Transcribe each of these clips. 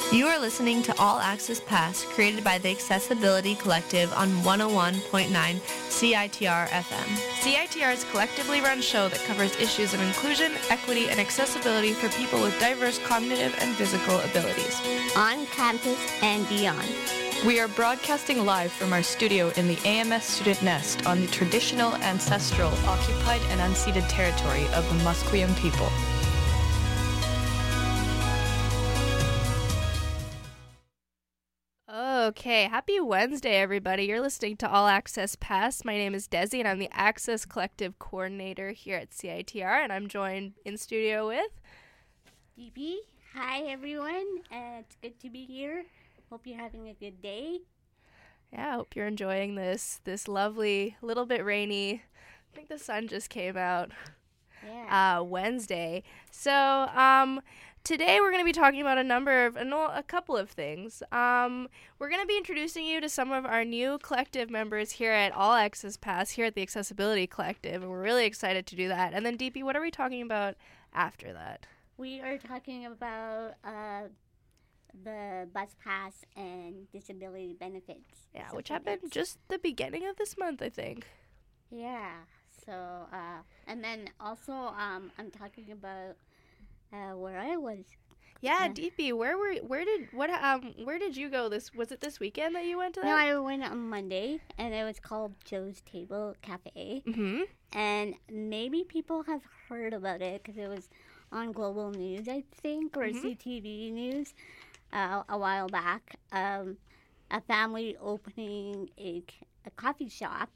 You are listening to All Access Pass, created by the Accessibility Collective on 101.9 CITR FM. CITR is a collectively run show that covers issues of inclusion, equity, and accessibility for people with diverse cognitive and physical abilities. On campus and beyond. We are broadcasting live from our studio in the AMS Student Nest on the traditional, ancestral, occupied, and unceded territory of the Musqueam people. Okay, happy Wednesday, everybody. You're listening to All Access Pass. My name is Desi, and I'm the Access Collective Coordinator here at CITR, and I'm joined in studio with... DP. Hi, everyone. It's good to be here. Hope you're having a good day. Yeah, I hope you're enjoying this lovely, little bit rainy, I think the sun just came out, Wednesday. So, today we're going to be talking about a couple of things. We're going to be introducing you to some of our new collective members here at All Access Pass, here at the Accessibility Collective, and we're really excited to do that. And then, DP, what are we talking about after that? We are talking about the bus pass and disability benefits. Yeah, which happened just the beginning of this month, I think. Yeah, so, and then also I'm talking about where I was. Yeah, DP, where did you go was it this weekend that you went to that? No, I went on Monday, and it was called Joe's Table Cafe. Mm-hmm. And maybe people have heard about it because it was on Global News, I think, or CTV News a while back. A family opening a coffee shop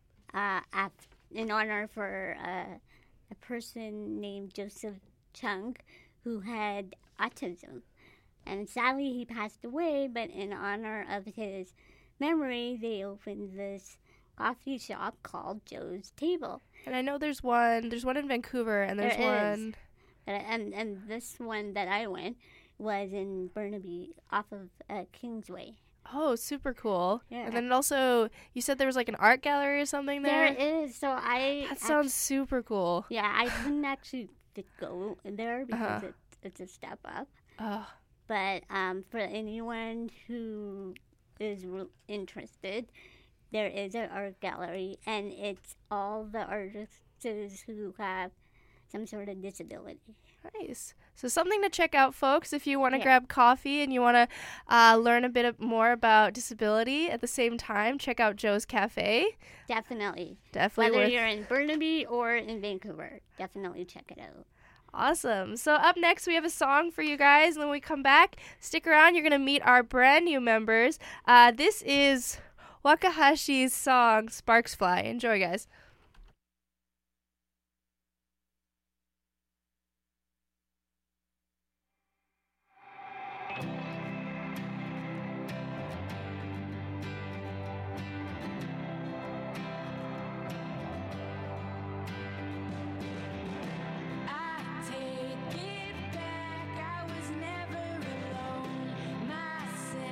in honor for a person named Joseph Chung, who had autism. And sadly, he passed away, but in honor of his memory, they opened this coffee shop called Joe's Table. And I know there's one in Vancouver, and there's one... And this one that I went was in Burnaby, off of Kingsway. Oh, super cool. Yeah. And then also, you said there was like an art gallery or something there? There is. So That sounds super cool. Yeah, I didn't actually go there because it's a step up. Oh. But for anyone who is interested, there is an art gallery, and it's all the artists who have some sort of disability. Nice. So something to check out, folks, if you want to grab coffee and you want to learn a bit more about disability at the same time. Check out Joe's Cafe. Definitely. Whether you're in Burnaby or in Vancouver, definitely check it out. Awesome. So up next, we have a song for you guys. And when we come back, stick around. You're going to meet our brand new members. This is Wakahashi's song, Sparks Fly. Enjoy, guys.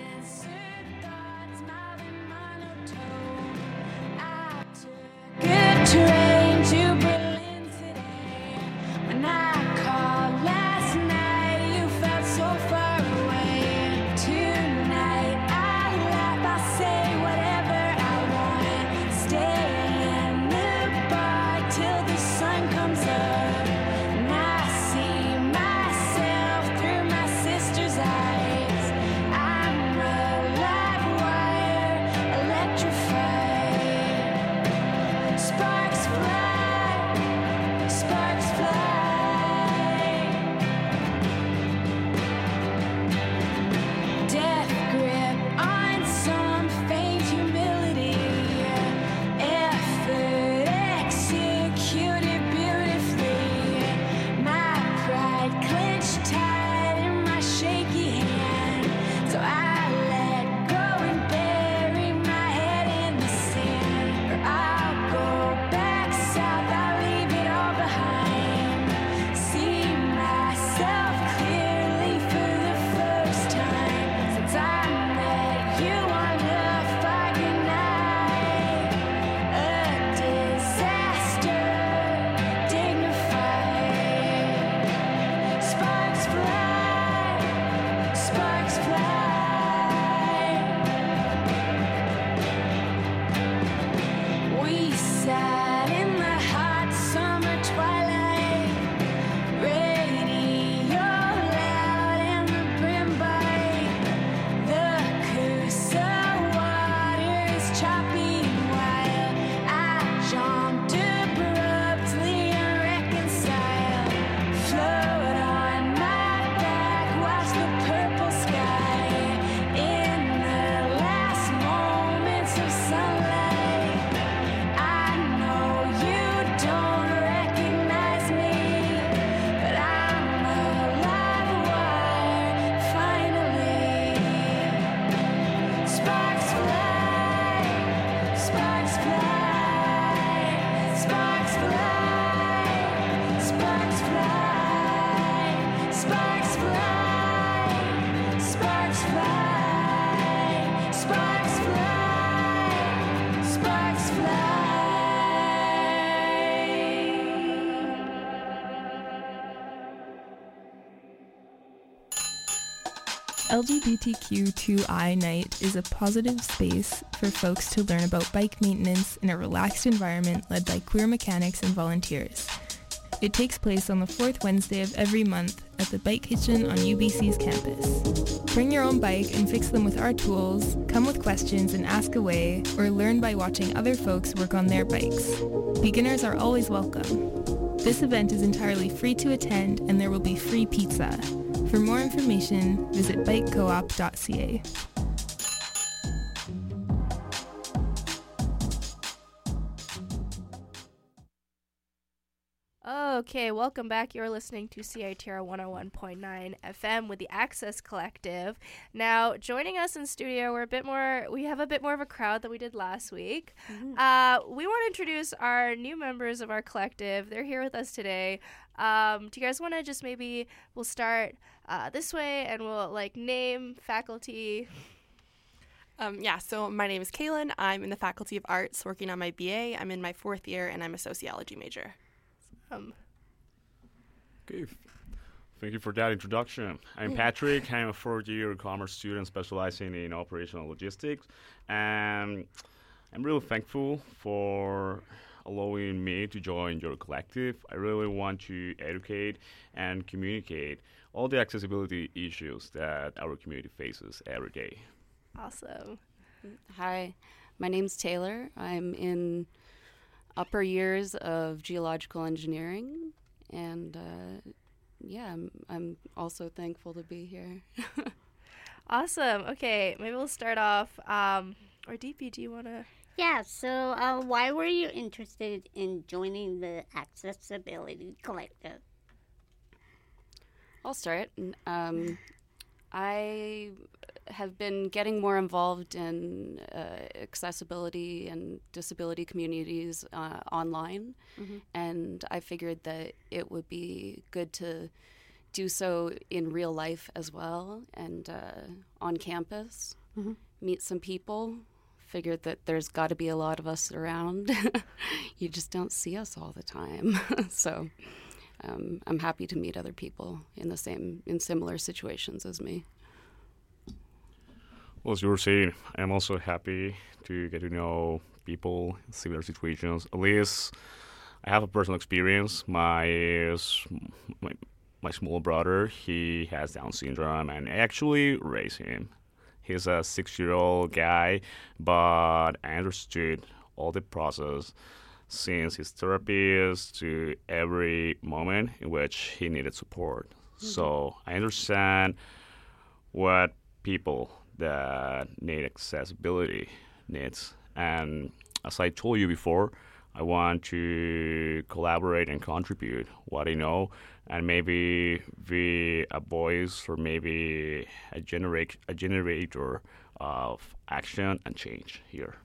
Good. LGBTQ2I Night is a positive space for folks to learn about bike maintenance in a relaxed environment led by queer mechanics and volunteers. It takes place on the fourth Wednesday of every month at the Bike Kitchen on UBC's campus. Bring your own bike and fix them with our tools, come with questions and ask away, or learn by watching other folks work on their bikes. Beginners are always welcome. This event is entirely free to attend and there will be free pizza. For more information, visit bikecoop.ca. Okay, welcome back. You're listening to CITR 101.9 FM with the Access Collective. Now, joining us in studio, we have a bit more of a crowd than we did last week. Mm-hmm. We want to introduce our new members of our collective. They're here with us today. Do you guys want to just we'll start this way and we'll name, faculty. So my name is Kaylin. I'm in the Faculty of Arts working on my BA. I'm in my 4th year and I'm a sociology major. Okay, thank you for that introduction. I'm Patrick. I'm a 4th-year commerce student specializing in operational logistics, and I'm really thankful for allowing me to join your collective. I really want to educate and communicate all the accessibility issues that our community faces every day. Awesome. Hi, my name's Taylor. I'm in upper years of geological engineering, and I'm also thankful to be here. Awesome. Okay, maybe we'll start off. Or DP, do you want to? Yeah, so why were you interested in joining the Accessibility Collective? I'll start. I have been getting more involved in accessibility and disability communities online, and I figured that it would be good to do so in real life as well and on campus, meet some people. Figured that there's got to be a lot of us around. You just don't see us all the time. So I'm happy to meet other people in similar situations as me. Well, as you were saying, I'm also happy to get to know people in similar situations. At least I have a personal experience. My small brother, he has Down syndrome, and I actually raised him. He's a 6-year-old guy, but I understood all the process since his therapist to every moment in which he needed support. So I understand what people that need accessibility needs. And as I told you before, I want to collaborate and contribute what I know and maybe be a voice or maybe a generator of action and change here.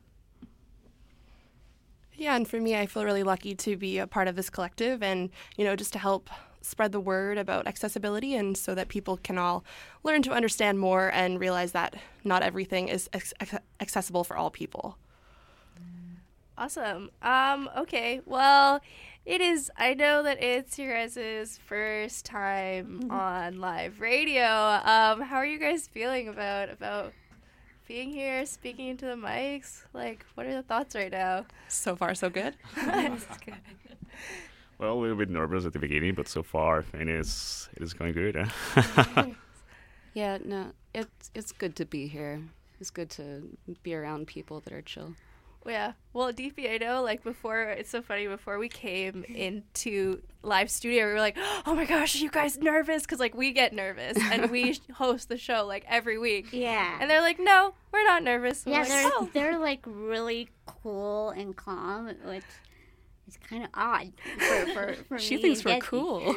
Yeah, and for me, I feel really lucky to be a part of this collective and, just to help spread the word about accessibility and so that people can all learn to understand more and realize that not everything is accessible for all people. Awesome. Okay, well, I know that it's your guys' first time on live radio. How are you guys feeling about being here, speaking into the mics? What are the thoughts right now? So far, so good. That's good. Well, a little bit nervous at the beginning, but so far, it is going good. Yeah, no, it's good to be here. It's good to be around people that are chill. Yeah. Well, DP, I know, it's so funny, before we came into live studio, we were like, oh my gosh, are you guys nervous? Because, we get nervous, and we host the show, every week. Yeah. And they're like, no, we're not nervous. Yeah, they're really cool and calm, which is kind of odd for She me. thinks we're cool.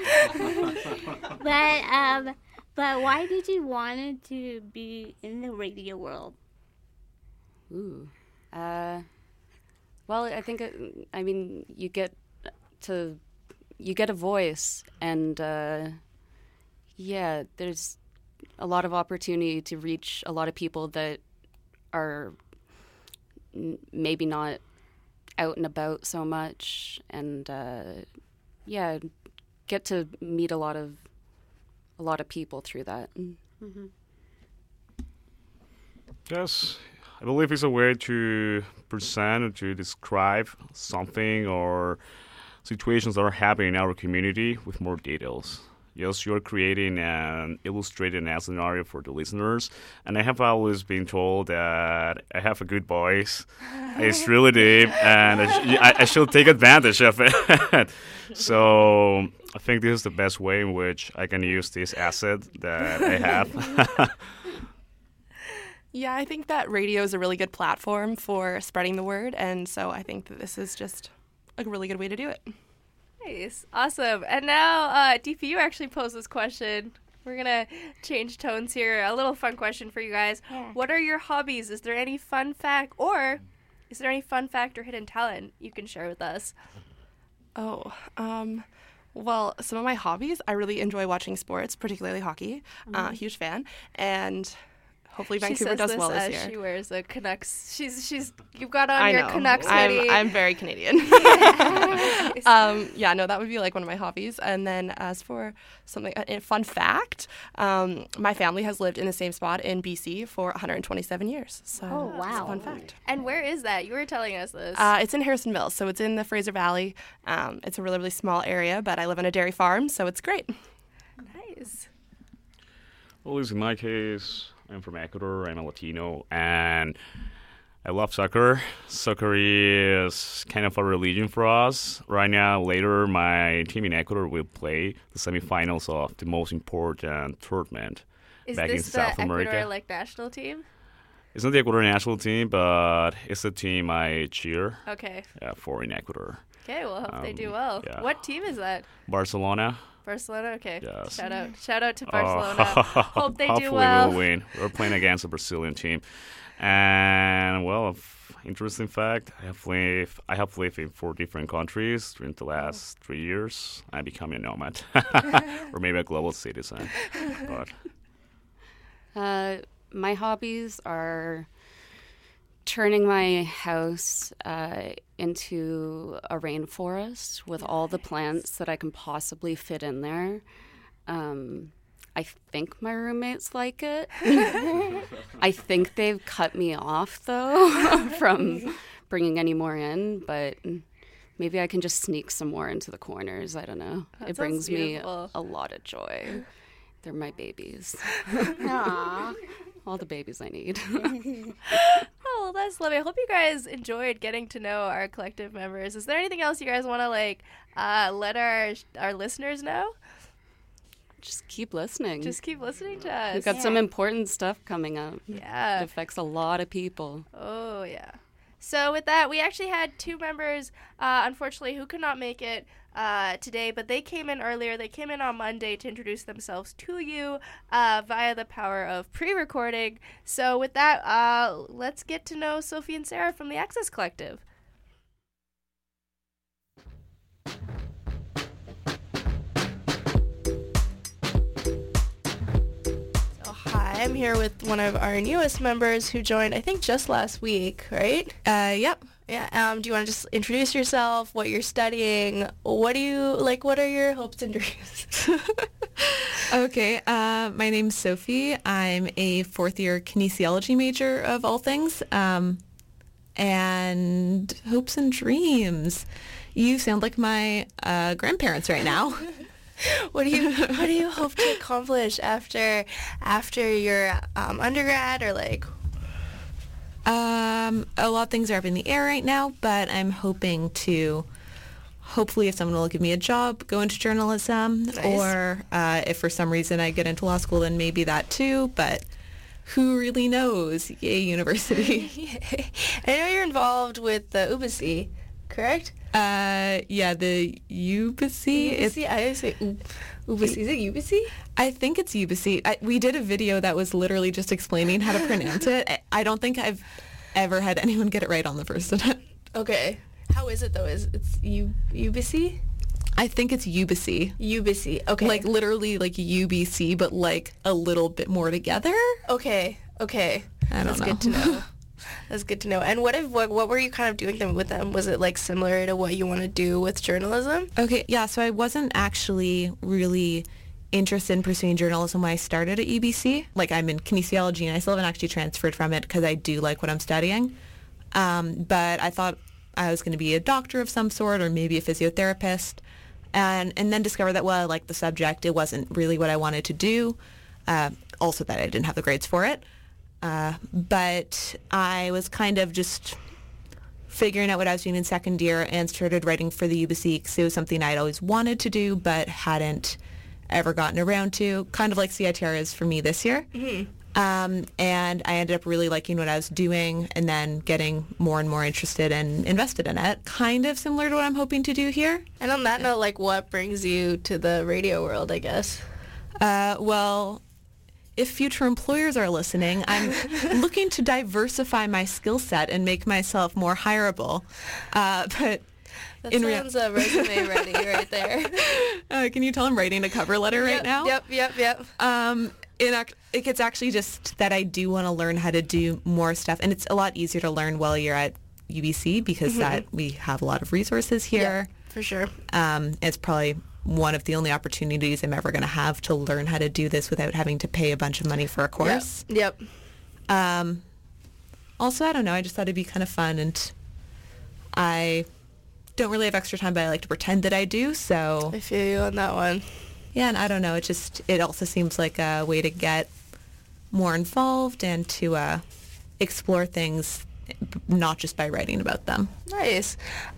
But why did you want to be in the radio world? Ooh. Well, I think, you get a voice, and there's a lot of opportunity to reach a lot of people that are maybe not out and about so much, and get to meet a lot of people through that. Yes, I believe it's a way to present or to describe something or situations that are happening in our community with more details. Yes, you're creating an illustrated scenario for the listeners, and I have always been told that I have a good voice. It's really deep, and I should take advantage of it. So I think this is the best way in which I can use this asset that I have. Yeah, I think that radio is a really good platform for spreading the word, and so I think that this is just a really good way to do it. Nice. Awesome. And now, DP, you actually posed this question. We're going to change tones here. A little fun question for you guys. Yeah. What are your hobbies? Is there any fun fact or hidden talent you can share with us? Oh, well, some of my hobbies, I really enjoy watching sports, particularly hockey. Huge fan. And hopefully Vancouver does well this year. She wears a Canucks. You've got on your Canucks hoodie. I'm very Canadian. Yeah, no, that would be like one of my hobbies. And then as for something, a fun fact, my family has lived in the same spot in BC for 127 years. So Oh, that's a wow. fun fact. And where is that? You were telling us this. It's in Harrison Mills, so it's in the Fraser Valley. It's a really, really small area, but I live on a dairy farm, so it's great. Nice. Well, at least in my case, I'm from Ecuador. I'm a Latino, and I love soccer. Soccer is kind of a religion for us. Right now, later, my team in Ecuador will play the semifinals of the most important tournament Is back in this the South Ecuador America. national team? It's not the Ecuador national team, but it's the team I cheer Okay. for in Ecuador. Okay, well, hope they do well. yeah. What team is that? Barcelona. Barcelona? Okay. Yes. Shout out to Barcelona. Hope they do Hopefully well. we'll win. We're playing against a Brazilian team. And, well, interesting fact, I have lived in 4 different countries during the last 3 years. I'm becoming a nomad. Or maybe a global citizen. But My hobbies are turning my house into a rainforest with all the plants that I can possibly fit in there. I think my roommates like it. I think they've cut me off, though, from bringing any more in, but maybe I can just sneak some more into the corners. I don't know. That It sounds brings me beautiful. a lot of joy. They're my babies. Aw. All the babies I need. Oh, well, that's lovely. I hope you guys enjoyed getting to know our collective members. Is there anything else you guys want to let our listeners know? Just keep listening. Just keep listening to us. We've got some important stuff coming up. Yeah. It affects a lot of people. Oh, yeah. So with that, we actually had 2 members, unfortunately, who could not make it today, but they came in earlier. They came in on Monday to introduce themselves to you via the power of pre-recording. So with that, let's get to know Sophie and Sarah from the Access Collective. Hi, I'm here with one of our newest members who joined, I think, just last week, right? Yep. Yeah. Do you want to just introduce yourself, what you're studying? What are your hopes and dreams? Okay. My name's Sophie. I'm a 4th-year kinesiology major of all things. And hopes and dreams. You sound like my grandparents right now. What do you hope to accomplish after your undergrad, or like? A lot of things are up in the air right now, but I'm hoping to, hopefully if someone will give me a job, go into journalism, Nice. or if for some reason I get into law school, then maybe that too, but who really knows? Yay, university. I know you're involved with the UBC, correct? Yeah, the UBC. UBC? I always say UBC. Is it UBC? I think it's UBC. We did a video that was literally just explaining how to pronounce it. I don't think I've ever had anyone get it right on the first attempt. Okay. How is it though? It's UBC? I think it's UBC. UBC. Okay. Like literally like UBC, but like a little bit more together. Okay. I don't That's know. good to know. That's good to know. And what were you kind of doing with them? Was it like similar to what you want to do with journalism? Okay, yeah, so I wasn't actually really interested in pursuing journalism when I started at UBC. Like, I'm in kinesiology, and I still haven't actually transferred from it because I do like what I'm studying. But I thought I was going to be a doctor of some sort, or maybe a physiotherapist, and then discovered that, well, I liked the subject. It wasn't really what I wanted to do. Also that I didn't have the grades for it. But I was kind of just figuring out what I was doing in second year and started writing for the UBC because it was something I'd always wanted to do but hadn't ever gotten around to, kind of like CITR is for me this year. Mm-hmm. And I ended up really liking what I was doing and then getting more and more interested and invested in it, kind of similar to what I'm hoping to do here. And on that note, like, what brings you to the radio world, I guess? Well, if future employers are listening, I'm looking to diversify my skill set and make myself more hireable. But that sounds a resume ready right there. Can you tell I'm writing a cover letter right now? Yep. It's actually just that I do want to learn how to do more stuff, and it's a lot easier to learn while you're at UBC because that we have a lot of resources here. Yeah, for sure. It's probably one of the only opportunities I'm ever going to have to learn how to do this without having to pay a bunch of money for a course. Yep. Also, I don't know, I just thought it'd be kind of fun, and I don't really have extra time, but I like to pretend that I do, so... I feel you on that one. Yeah, and I don't know, it also seems like a way to get more involved and to explore things, not just by writing about them. Nice.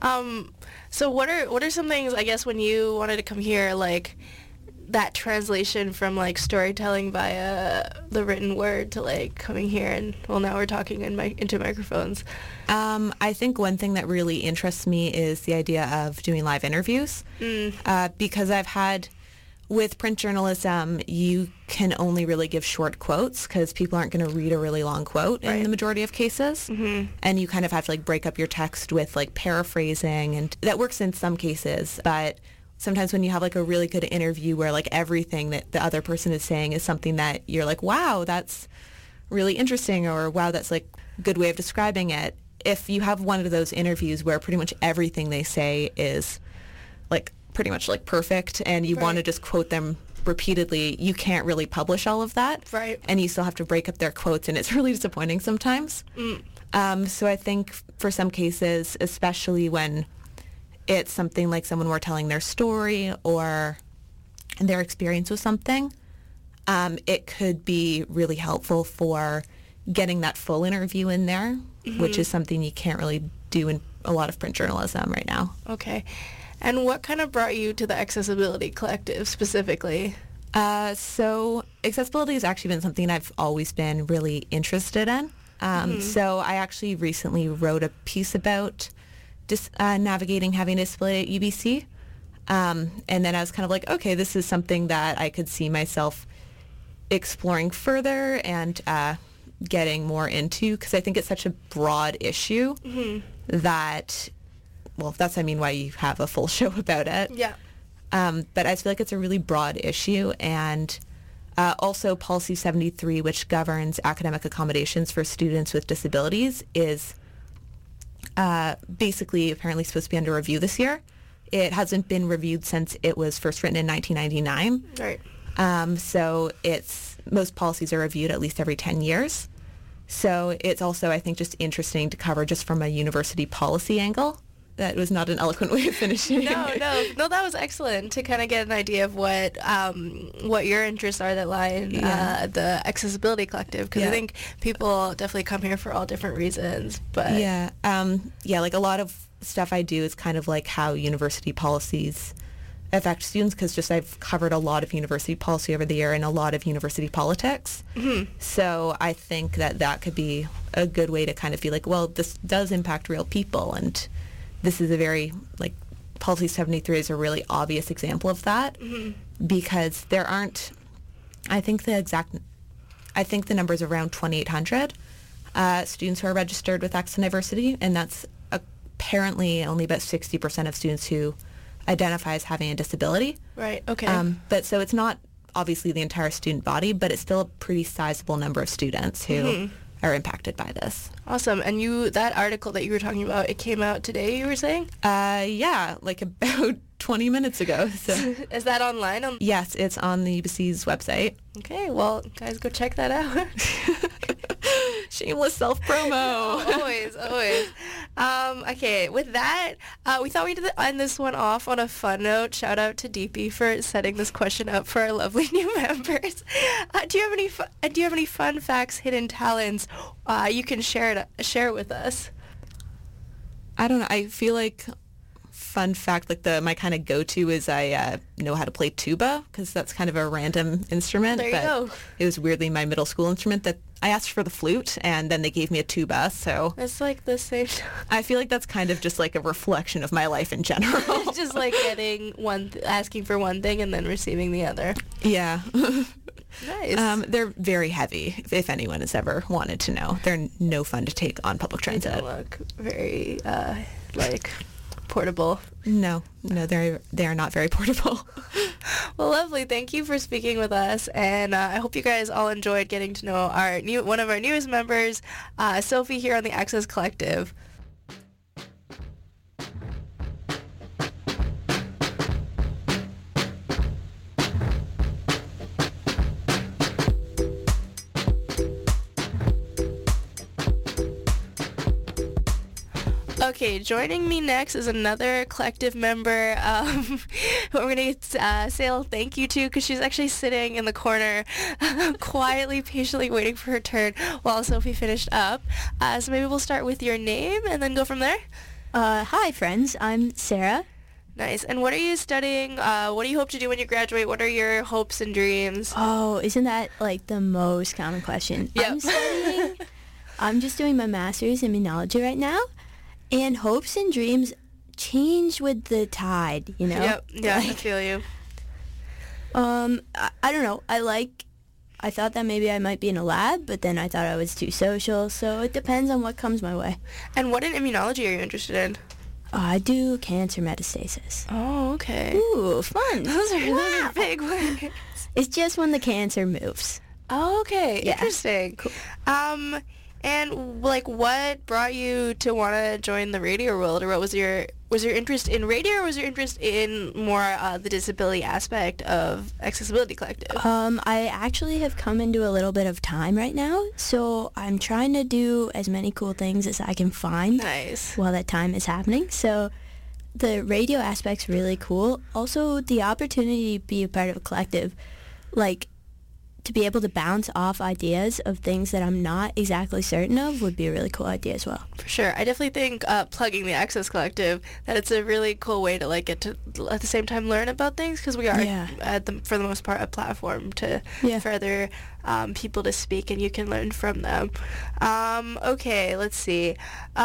So what are some things, I guess, when you wanted to come here, like that translation from like storytelling via the written word to like coming here and, well, now we're talking into microphones? I think one thing that really interests me is the idea of doing live interviews because I've had... With print journalism, you can only really give short quotes because people aren't going to read a really long quote in the majority of cases. Mm-hmm. And you kind of have to like break up your text with like paraphrasing, and that works in some cases. But sometimes when you have like a really good interview where like everything that the other person is saying is something that you're like, wow, that's really interesting, or wow, that's like a good way of describing it. If you have one of those interviews where pretty much everything they say is like pretty much like perfect and you want to just quote them repeatedly, you can't really publish all of that. Right. And you still have to break up their quotes, and it's really disappointing sometimes. So I think for some cases, especially when it's something like someone were telling their story or their experience with something, it could be really helpful for getting that full interview in there, which is something you can't really do in a lot of print journalism right now. Okay. And what kind of brought you to the Accessibility Collective specifically? So accessibility has actually been something I've always been really interested in. So I actually recently wrote a piece about navigating having a disability at UBC. And then I was kind of like, okay, this is something that I could see myself exploring further and getting more into, because I think it's such a broad issue that... Well, that's, why you have a full show about it. Yeah. But I feel like it's a really broad issue. And also Policy 73, which governs academic accommodations for students with disabilities, is basically apparently supposed to be under review this year. It hasn't been reviewed since it was first written in 1999. Right. So most policies are reviewed at least every 10 years. So it's also, I think, just interesting to cover just from a university policy angle. That was not an eloquent way of finishing. No, that was excellent to kind of get an idea of what your interests are that lie in the Accessibility Collective, because I think people definitely come here for all different reasons. But like a lot of stuff I do is kind of like how university policies affect students, because just I've covered a lot of university policy over the year and a lot of university politics. So I think that could be a good way to kind of be like, well, this does impact real people, and this is a very, like, Policy 73 is a really obvious example of that, because there aren't, I think the number is around 2,800 students who are registered with Access and Diversity, and that's apparently only about 60% of students who identify as having a disability. Right, okay. But so it's not obviously the entire student body, but it's still a pretty sizable number of students who are impacted by this. Awesome. And that article that you were talking about, it came out today, you were saying? Yeah, like about 20 minutes ago. So. Is that online? Yes, it's on the UBC's website. Okay, well, guys, go check that out. Shameless self-promo. Always. Okay, with that, we thought we'd end this one off on a fun note. Shout out to DP for setting this question up for our lovely new members. Do you have any fun facts, hidden talents? You can share with us. I don't know. I feel like fun fact, like my kind of go-to is I know how to play tuba, because that's kind of a random instrument. There you go. It was weirdly my middle school instrument that I asked for the flute, and then they gave me a tuba. So it's like the same. I feel like that's kind of just like a reflection of my life in general. Just like getting asking for one thing and then receiving the other. Yeah. Nice. They're very heavy, if anyone has ever wanted to know. They're no fun to take on public transit. They don't look very, portable. No, they are not very portable. Well, lovely. Thank you for speaking with us, and I hope you guys all enjoyed getting to know one of our newest members, Sophie, here on the Access Collective. Okay, joining me next is another collective member who I'm going to say a thank you to, because she's actually sitting in the corner quietly, patiently waiting for her turn while Sophie finished up. So maybe we'll start with your name and then go from there. Hi, friends. I'm Sarah. Nice. And what are you studying? What do you hope to do when you graduate? What are your hopes and dreams? Oh, isn't that like the most common question? Yep. I'm just doing my master's in immunology right now. And hopes and dreams change with the tide, you know? Yep, yeah, I feel you. I don't know. I thought that maybe I might be in a lab, but then I thought I was too social, so it depends on what comes my way. And what in immunology are you interested in? I do cancer metastasis. Oh, okay. Ooh, fun. Those are big words. It's just when the cancer moves. Oh, okay. Yeah. Interesting. Cool. And like, what brought you to want to join the radio world, or what was your interest in radio, or was your interest in more the disability aspect of Accessibility Collective? I actually have come into a little bit of time right now, so I'm trying to do as many cool things as I can find. Nice. While that time is happening. So the radio aspect's really cool. Also, the opportunity to be a part of a collective, like, to be able to bounce off ideas of things that I'm not exactly certain of would be a really cool idea as well. For sure. I definitely think plugging the Access Collective, that it's a really cool way to like get to at the same time learn about things, because we are for the most part a platform to for other people to speak, and you can learn from them. Okay, let's see.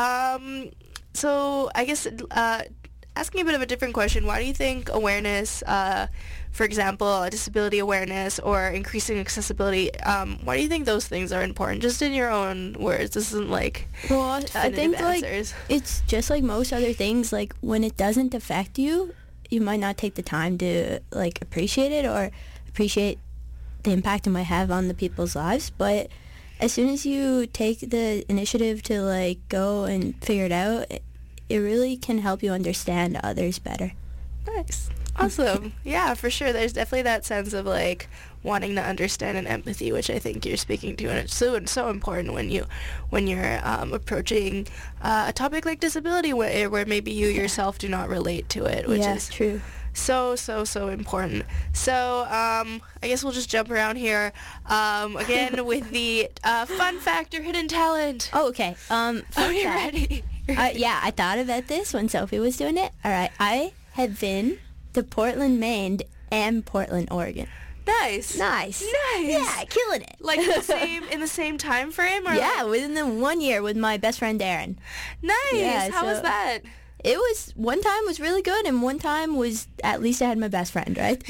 So I guess asking a bit of a different question, why do you think awareness, for example, disability awareness or increasing accessibility, why do you think those things are important? Just in your own words. This isn't like I think answers. Like it's just like most other things. Like when it doesn't affect you, you might not take the time to like appreciate it or appreciate the impact it might have on the people's lives. But as soon as you take the initiative to like go and figure it out, it really can help you understand others better. Nice. Awesome. Yeah, for sure. There's definitely that sense of like wanting to understand and empathy, which I think you're speaking to, and it's so important when you're approaching a topic like disability where maybe you yourself do not relate to it, which is true. So important. So I guess we'll just jump around here again with the fun fact or hidden talent. Oh, okay. Fun you fact. ready? Yeah, I thought about this when Sophie was doing it. All right, I have been to Portland, Maine, and Portland, Oregon. Nice. Yeah, killing it. Like in the same time frame, or yeah, within the 1 year with my best friend Darren. Nice. Yeah, How was that? It was, one time was really good, and one time was, at least I had my best friend, right?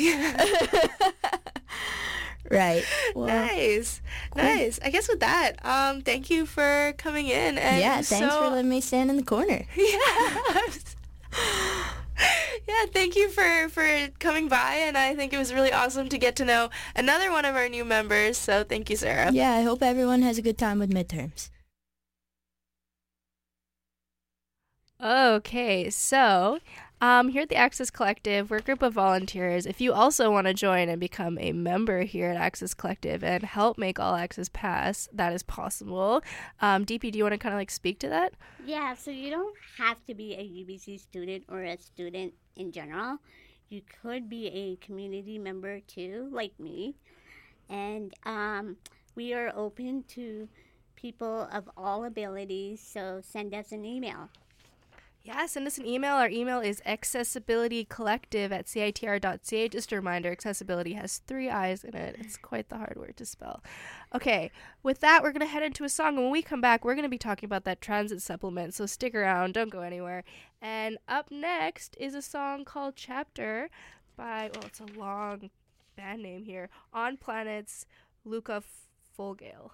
Right. Well, nice. Cool. Nice. I guess with that, thank you for coming in. And yeah, thanks for letting me stand in the corner. Yeah. Yeah, thank you for coming by, and I think it was really awesome to get to know another one of our new members, so thank you, Sarah. Yeah, I hope everyone has a good time with midterms. Okay, so here at the Access Collective, we're a group of volunteers. If you also want to join and become a member here at Access Collective and help make All Access pass, that is possible. DP, do you want to kind of speak to that? Yeah, so you don't have to be a UBC student or a student in general. You could be a community member too, like me. And we are open to people of all abilities, so send us an email. Yeah, send us an email. Our email is accessibilitycollective@citr.ca. Just a reminder, accessibility has 3 I's in it. It's quite the hard word to spell. Okay, with that, we're going to head into a song. And when we come back, we're going to be talking about that transit supplement. So stick around. Don't go anywhere. And up next is a song called Chapter by, it's a long band name here, On Planet's Luca Folgale.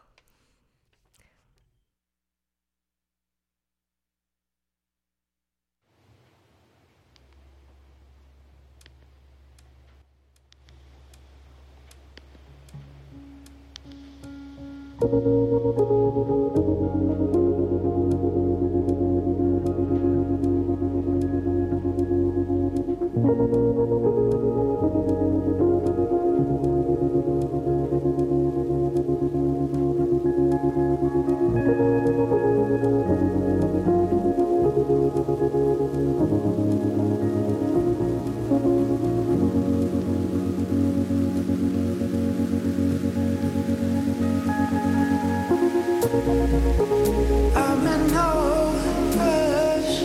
I'm in no rush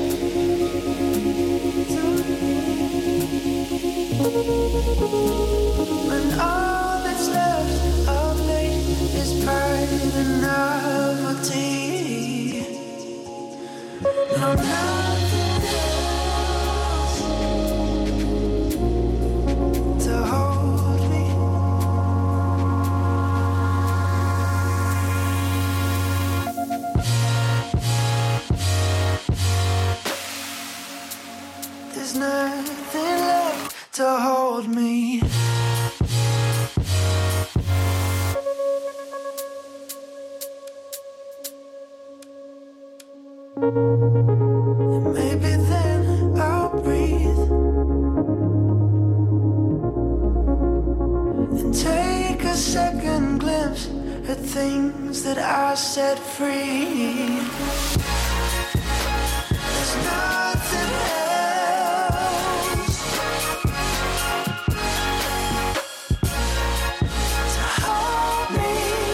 when all that's left of me is pride and novelty. No, nothing else to hold me. There's nothing left to hold me. And maybe then I'll breathe and take a second glimpse at things that I set free. There's nothing else to hold me.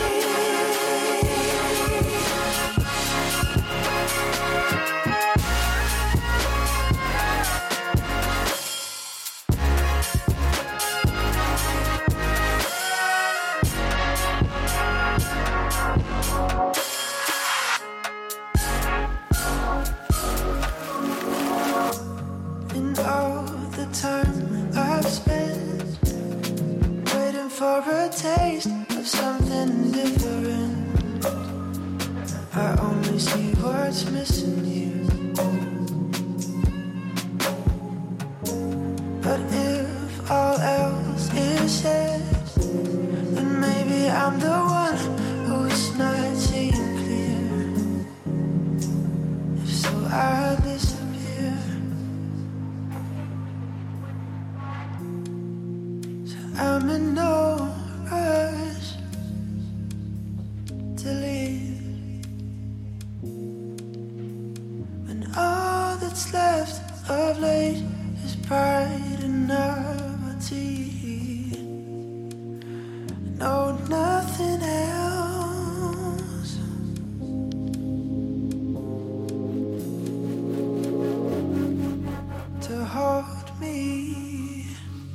And all the time I've spent waiting for a taste of something different, I only see what's missing you. But if all else is said, then maybe I'm the one who's not seeing clear. If so, I disappear. So I'm in no rush to leave when all that's left of late is pride and novelty. No, nothing else to hold me.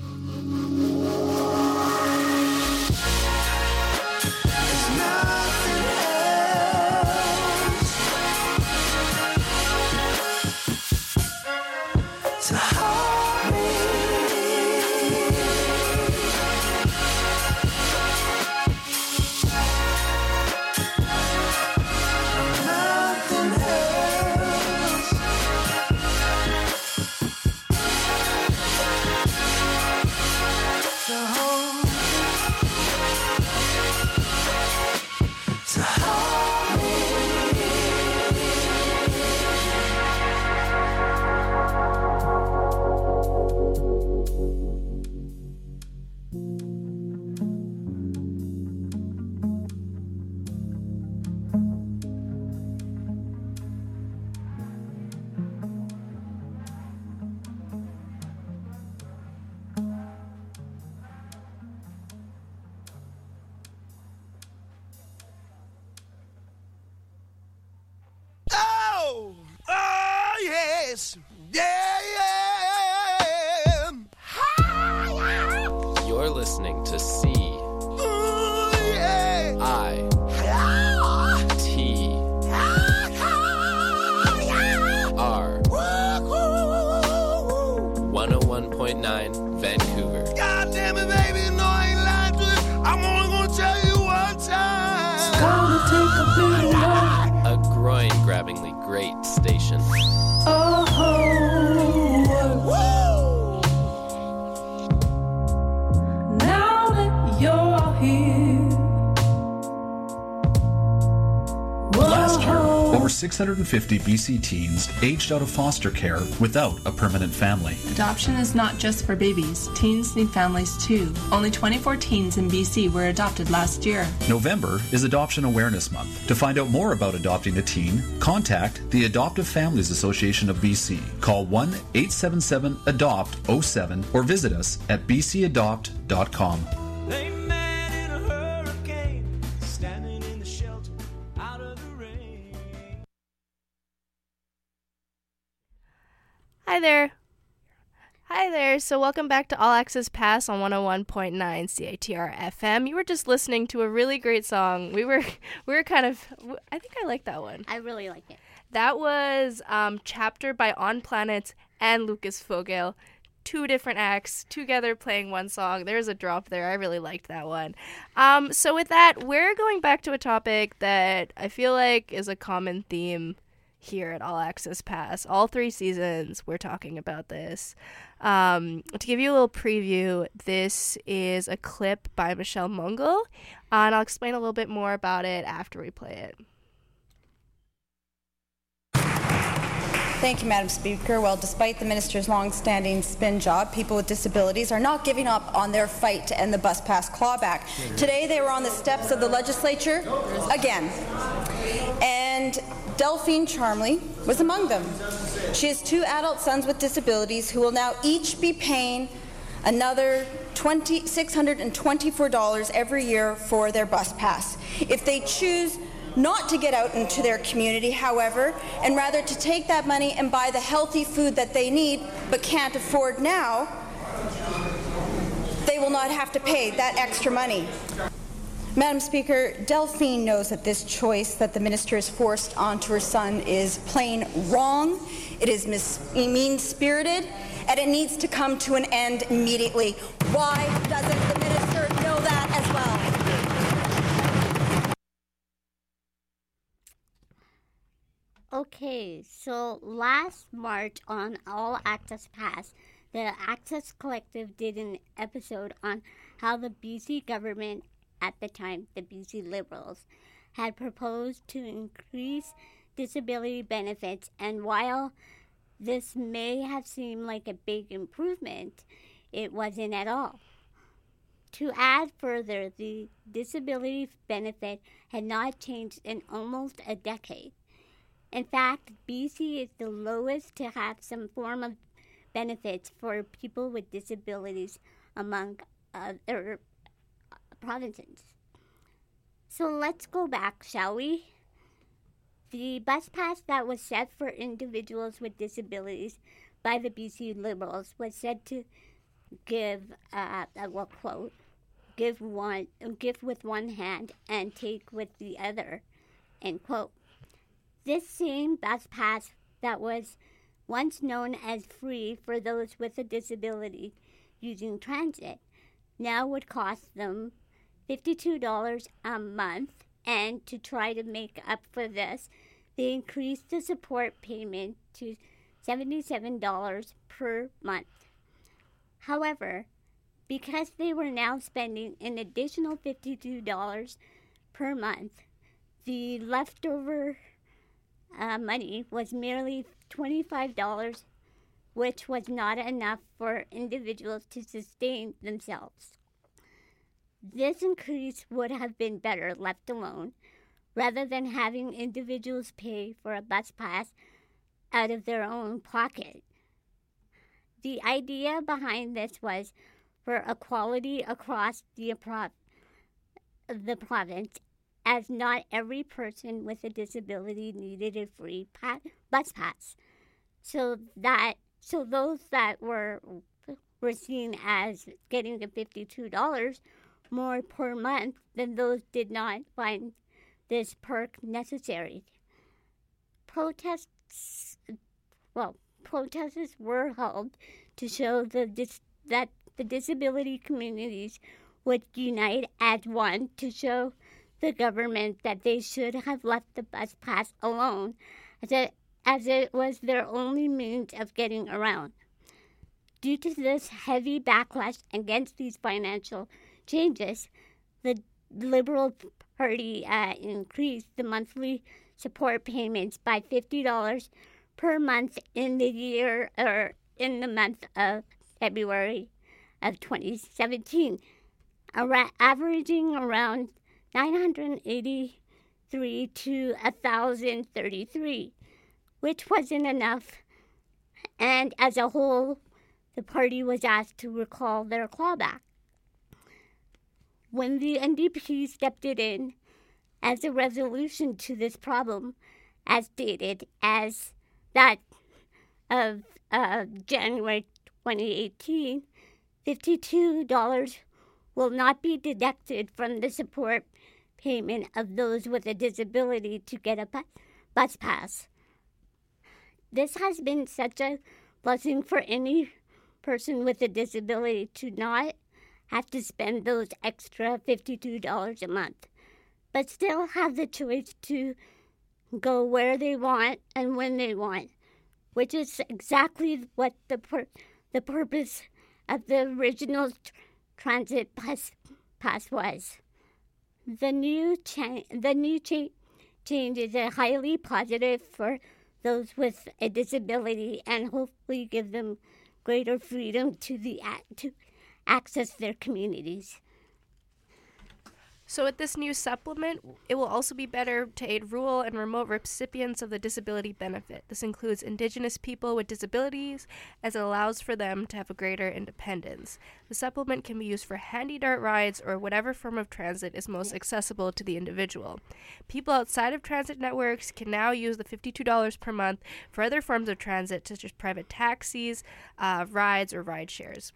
There's nothing else to hold me. yes. Yeah, yeah. You're listening to C Ooh, yeah. I T R 101.9 Vancouver. God damn it, baby, no, I ain't lying to you. I'm only gonna tell you one time. It's gonna take a little while. A groin-grabbingly great station. Oh, woo! Now that you're here. Last year, over 650 BC teens aged out of foster care without a permanent family. Adoption is not just for babies. Teens need families too. Only 24 teens in BC were adopted last year. November is Adoption Awareness Month. To find out more about adopting a teen, contact the Adoptive Families Association of BC. Call 1-877-ADOPT-07 or visit us at bcadopt.com. They met in a hurricane, standing in the shelter, out of the rain. Hi there. Hi there. So welcome back to All Access Pass on 101.9 CITR FM. You were just listening to a really great song. We were kind of, I think I like that one. I really like it. That was Chapter by On Planets and Lucas Vogel. Two different acts together playing one song. There's a drop there. I really liked that one. So with that, we're going back to a topic that I feel like is a common theme here at All Access Pass. All 3 seasons, we're talking about this. To give you a little preview, this is a clip by Michelle Mungle, and I'll explain a little bit more about it after we play it. Thank you, Madam Speaker. Well, despite the Minister's long-standing spin job, people with disabilities are not giving up on their fight to end the bus pass clawback. Today, they were on the steps of the legislature again. And Delphine Charmley was among them. She has 2 adult sons with disabilities who will now each be paying another $624 every year for their bus pass. If they choose not to get out into their community, however, and rather to take that money and buy the healthy food that they need but can't afford now, they will not have to pay that extra money. Madam Speaker, Delphine knows that this choice that the Minister has forced onto her son is plain wrong, it is mean-spirited, and it needs to come to an end immediately. Why doesn't the Minister know that as well? Okay, so last March on All Access Pass, the Access Collective did an episode on how the BC government, at the time, the BC Liberals, had proposed to increase disability benefits, and while this may have seemed like a big improvement, it wasn't at all. To add further, the disability benefit had not changed in almost a decade. In fact, BC is the lowest to have some form of benefits for people with disabilities among other provinces. So let's go back, shall we? The bus pass that was set for individuals with disabilities by the BC Liberals was said to give, quote, give with one hand and take with the other, end quote. This same bus pass that was once known as free for those with a disability using transit now would cost them $52 a month, and to try to make up for this, they increased the support payment to $77 per month. However, because they were now spending an additional $52 per month, the leftover money was merely $25, which was not enough for individuals to sustain themselves. This increase would have been better left alone, rather than having individuals pay for a bus pass out of their own pocket. The idea behind this was for equality across the province, as not every person with a disability needed a free bus pass. so those that were seen as getting the $52 more per month than those did not find this perk necessary. Protests were held to show that the disability communities would unite as one to show the government that they should have left the bus pass alone, as it was their only means of getting around. Due to this heavy backlash against these financial changes, the Liberal Party increased the monthly support payments by $50 per month in the month of February of 2017, averaging around $983 to $1,033, which wasn't enough. And as a whole, the party was asked to recall their clawback. When the NDP stepped it in as a resolution to this problem, as stated as that of January 2018, $52 will not be deducted from the support payment of those with a disability to get a bus pass. This has been such a blessing for any person with a disability to not have to spend those extra $52 a month, but still have the choice to go where they want and when they want, which is exactly what the purpose of the original transit pass was. The new change is highly positive for those with a disability and hopefully give them greater freedom to access their communities. So with this new supplement, it will also be better to aid rural and remote recipients of the disability benefit. This includes Indigenous people with disabilities, as it allows for them to have a greater independence. The supplement can be used for handy dart rides or whatever form of transit is most accessible to the individual. People outside of transit networks can now use the $52 per month for other forms of transit, such as private taxis, rides, or ride shares.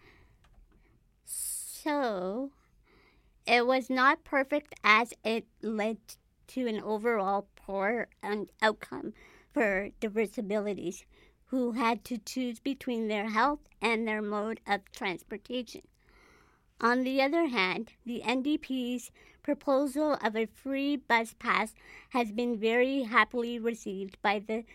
So it was not perfect, as it led to an overall poor outcome for disabilities who had to choose between their health and their mode of transportation. On the other hand, the NDP's proposal of a free bus pass has been very happily received by the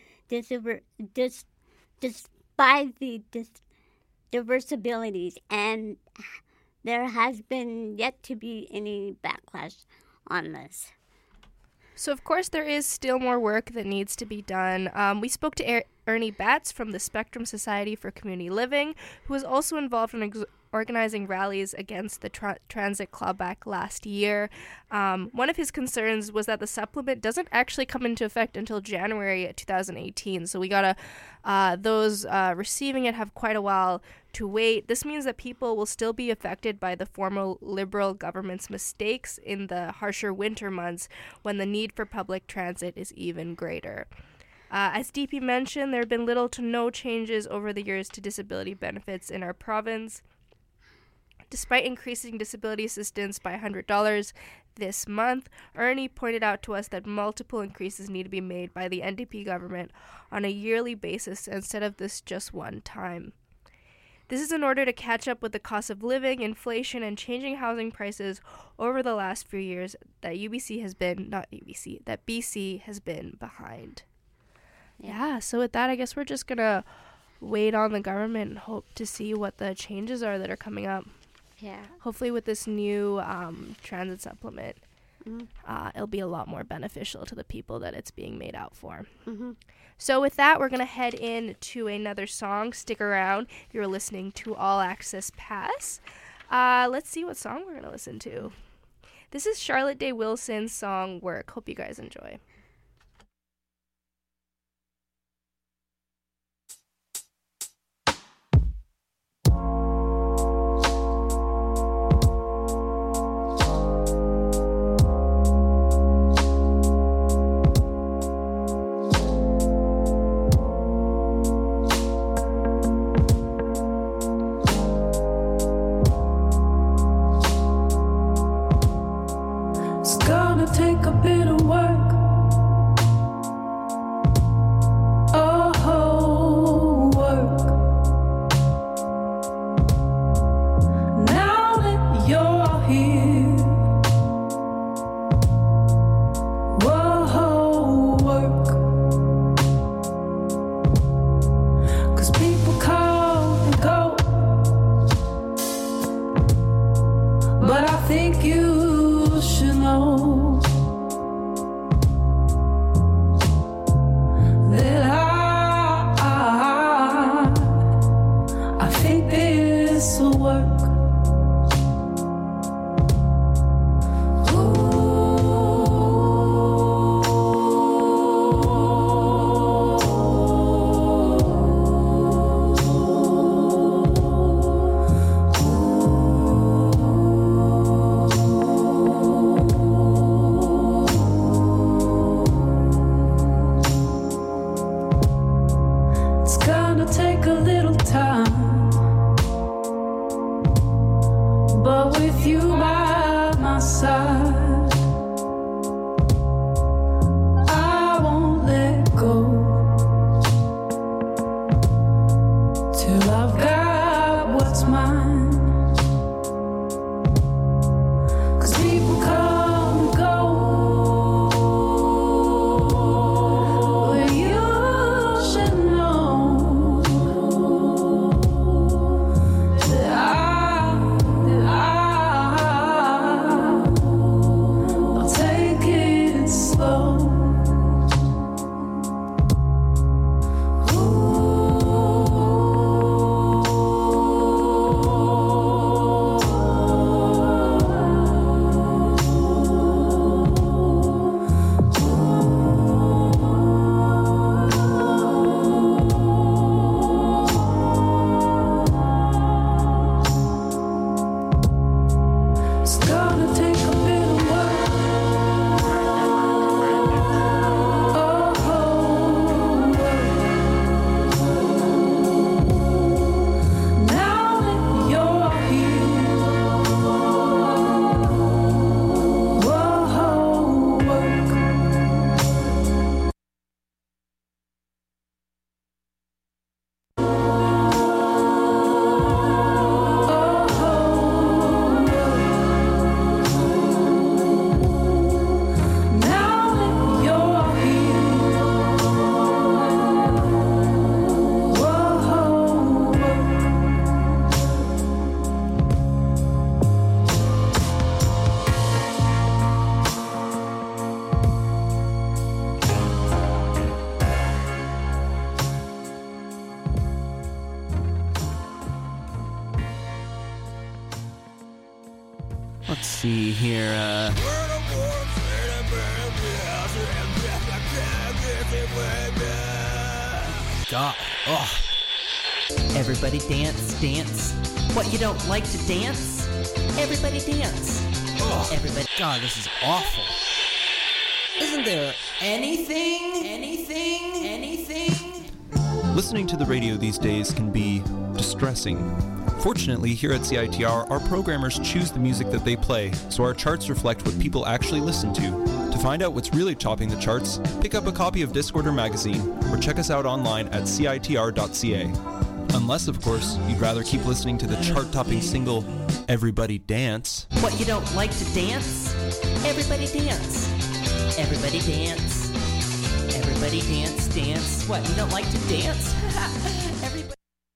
disabilities, and there has been yet to be any backlash on this. So, of course, there is still more work that needs to be done. We spoke to Ernie Batts from the Spectrum Society for Community Living, who was also involved in organizing rallies against the transit clawback last year. One of his concerns was that the supplement doesn't actually come into effect until January 2018. So we gotta, those receiving it have quite a while to wait. This means that people will still be affected by the former Liberal government's mistakes in the harsher winter months when the need for public transit is even greater. As DP mentioned, there have been little to no changes over the years to disability benefits in our province. Despite increasing disability assistance by $100 this month, Ernie pointed out to us that multiple increases need to be made by the NDP government on a yearly basis instead of this just one time. This is in order to catch up with the cost of living, inflation, and changing housing prices over the last few years that BC has been behind. Yeah, so with that, I guess we're just going to wait on the government and hope to see what the changes are that are coming up. Yeah. Hopefully with this new transit supplement, it'll be a lot more beneficial to the people that it's being made out for. Mm-hmm. So with that, we're going to head into another song. Stick around. You're listening to All Access Pass. Let's see what song we're going to listen to. This is Charlotte Day Wilson's song, Work. Hope you guys enjoy. see here. God. Oh. Everybody dance, dance. What, you don't like to dance? Everybody dance. Oh. Everybody. God, this is awful. Isn't there anything? Listening to the radio these days can be distressing. Fortunately, here at CITR, our programmers choose the music that they play, so our charts reflect what people actually listen to. To find out what's really topping the charts, pick up a copy of Discorder magazine, or check us out online at citr.ca. Unless, of course, you'd rather keep listening to the chart-topping single, Everybody Dance. What, you don't like to dance? Everybody dance. Everybody dance. Everybody dance, dance. What, you don't like to dance? Everybody.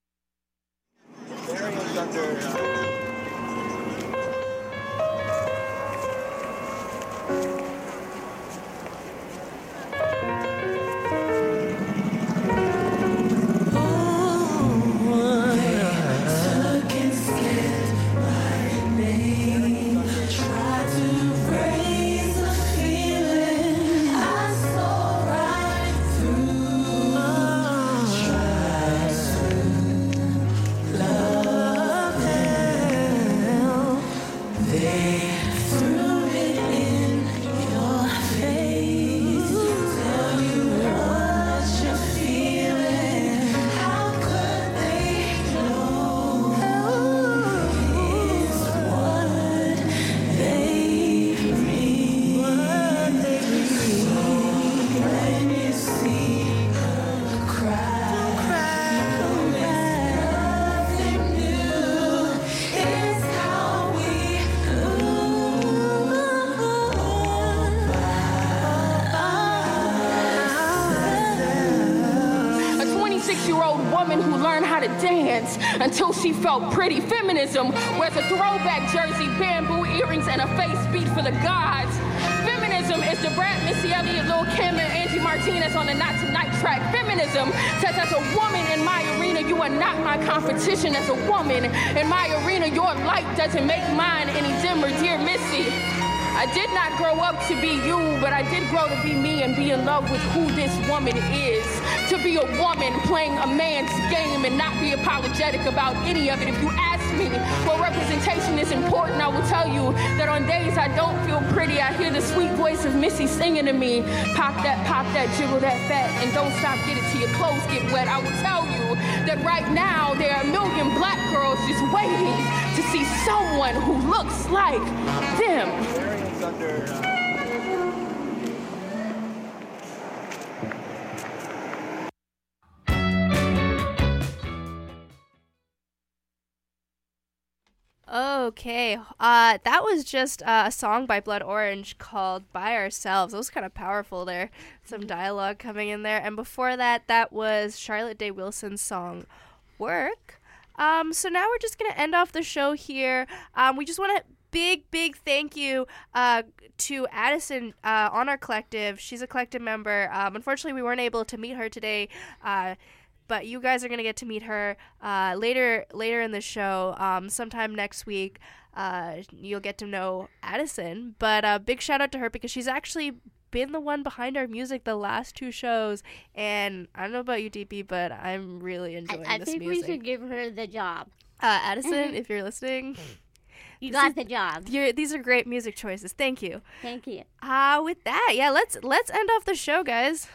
Until she felt pretty. Feminism wears a throwback jersey, bamboo earrings, and a face beat for the gods. Feminism is the Brad, Missy Elliott, Lil' Kim, and Angie Martinez on the Not Tonight track. Feminism says as a woman in my arena, you are not my competition. As a woman in my arena, your light doesn't make mine any dimmer. Dear Missy, I did not grow up to be you, but I did grow to be me and be in love with who this woman is. To be a woman playing a man's game and not be apologetic about any of it. If you ask me what representation is important, I will tell you that on days I don't feel pretty, I hear the sweet voice of Missy singing to me, pop that, jiggle that fat, and don't stop, get it till your clothes get wet. I will tell you that right now there are a million black girls just waiting to see someone who looks like them. Okay, that was just a song by Blood Orange called By Ourselves. It was kind of powerful there. Some dialogue coming in there. And before that, that was Charlotte Day Wilson's song Work. So now we're just going to end off the show here. We just want to big thank you to Addison on our collective. She's a collective member. Unfortunately, we weren't able to meet her today. But you guys are going to get to meet her later in the show. Sometime next week, you'll get to know Addison. But big shout out to her because she's actually been the one behind our music the last two shows. And I don't know about you, DP, but I'm really enjoying this music. I think we should give her the job. Addison, if you're listening. You got the job. These are great music choices. Thank you. Thank you. With that, yeah, let's end off the show, guys.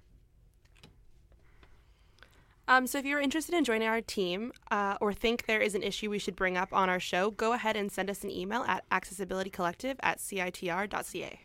So if you're interested in joining our team or think there is an issue we should bring up on our show, go ahead and send us an email at accessibilitycollective@citr.ca.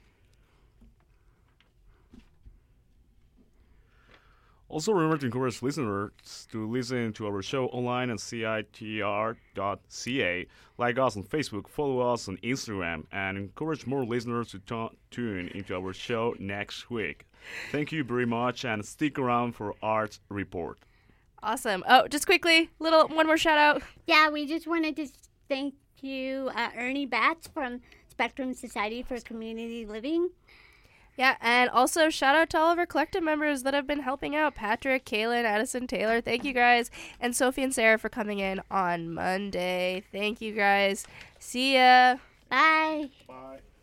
Also, remember to encourage listeners to listen to our show online at citr.ca, like us on Facebook, follow us on Instagram, and encourage more listeners to tune into our show next week. Thank you very much, and stick around for Arts Report. Awesome. Oh, just quickly, one more shout out. Yeah, we just wanted to thank you, Ernie Batts from Spectrum Society for Community Living. Yeah, and also shout out to all of our collective members that have been helping out. Patrick, Kaylin, Addison, Taylor, thank you guys. And Sophie and Sarah for coming in on Monday. Thank you guys. See ya. Bye. Bye.